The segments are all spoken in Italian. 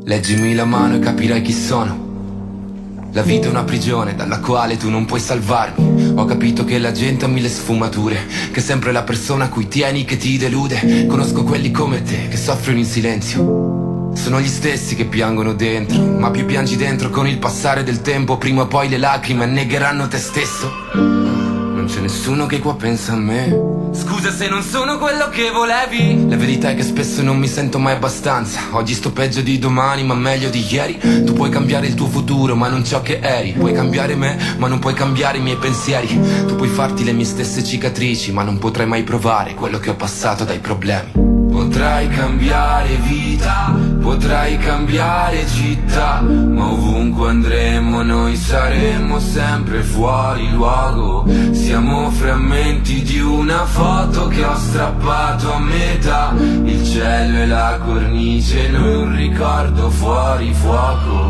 Leggimi la mano e capirai chi sono. La vita è una prigione dalla quale tu non puoi salvarmi. Ho capito che la gente ha mille sfumature, che è sempre la persona a cui tieni che ti delude. Conosco quelli come te che soffrono in silenzio. Sono gli stessi che piangono dentro, ma più piangi dentro con il passare del tempo, prima o poi le lacrime annegheranno te stesso. Non c'è nessuno che qua pensa a me. Scusa se non sono quello che volevi. La verità è che spesso non mi sento mai abbastanza. Oggi sto peggio di domani ma meglio di ieri. Tu puoi cambiare il tuo futuro ma non ciò che eri. Puoi cambiare me ma non puoi cambiare i miei pensieri. Tu puoi farti le mie stesse cicatrici ma non potrai mai provare quello che ho passato dai problemi. Potrai cambiare vita, potrai cambiare città, ma ovunque andremo noi saremo sempre fuori luogo. Siamo frammenti di una foto che ho strappato a metà. Il cielo e la cornice, noi un ricordo fuori fuoco.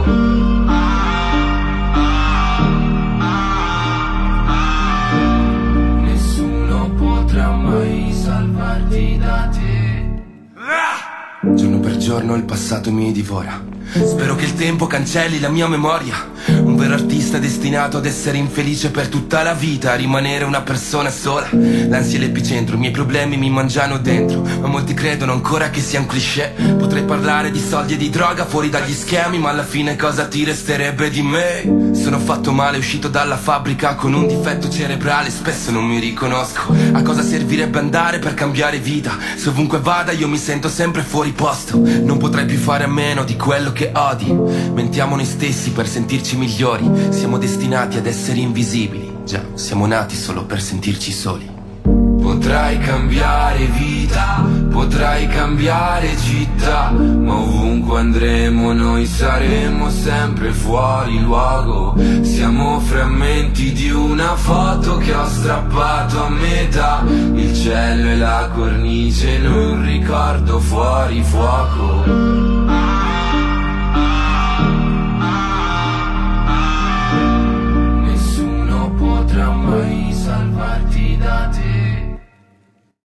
Nessuno potrà mai salvarti da te. Giorno per giorno il passato mi divora. Spero che il tempo cancelli la mia memoria. Un vero artista destinato ad essere infelice per tutta la vita, a rimanere una persona sola. L'ansia è l'epicentro, i miei problemi mi mangiano dentro, ma molti credono ancora che sia un cliché. Potrei parlare di soldi e di droga fuori dagli schemi, ma alla fine cosa ti resterebbe di me? Sono fatto male, uscito dalla fabbrica con un difetto cerebrale, spesso non mi riconosco. A cosa servirebbe andare per cambiare vita, se ovunque vada io mi sento sempre fuori posto? Non potrei più fare a meno di quello che odi. Mentiamo noi stessi per sentirci migliori. Siamo destinati ad essere invisibili. Già, siamo nati solo per sentirci soli. Potrai cambiare vita, potrai cambiare città, ma ovunque andremo noi saremo sempre fuori luogo. Siamo frammenti di una foto che ho strappato a metà. Il cielo e la cornice, noi un ricordo fuori fuoco.